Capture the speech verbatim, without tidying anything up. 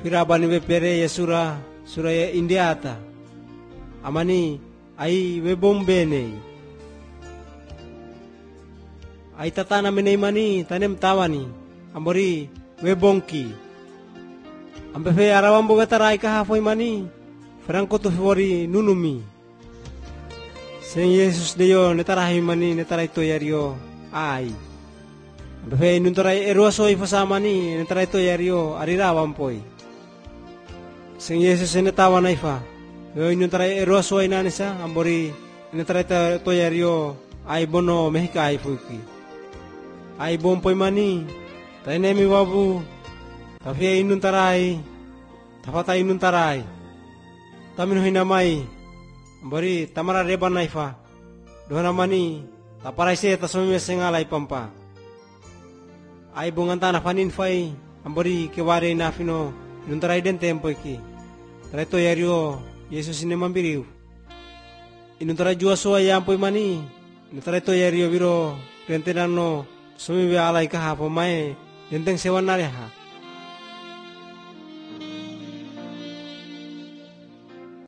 firabani bepere ya sura sura ya indiata amani ai webombene ai tatana menei mani tanem tawani ambori webongki ambefe arawambo gatarai ka hafoi mani franco to fori nunumi sen Yesus deyo netarahi mani netarai to yario ai ambefe nuntarai eruasoi fasamani netarai to yario arirawampoi sen Yesus netawa naifa yo nuntarai eruasoi nanisa ambori netarai to yario ai bono mehika ai fuki ai bompoi mani tainemi babu tafia inun tarai tafata inun tarai taminu hinamai ambori tamara reba naifa dohana mani taparai se tasomi sengalai pampa ai bungan tanah fanin fai ambori keware nafino inun tarai den tempo iki tarai to yario Yesus ine mambiriu inun tarai jua soa yampoi mani inun tarai to yario biro rentenano sumi be alai kaha pomae denteng sewan nare ha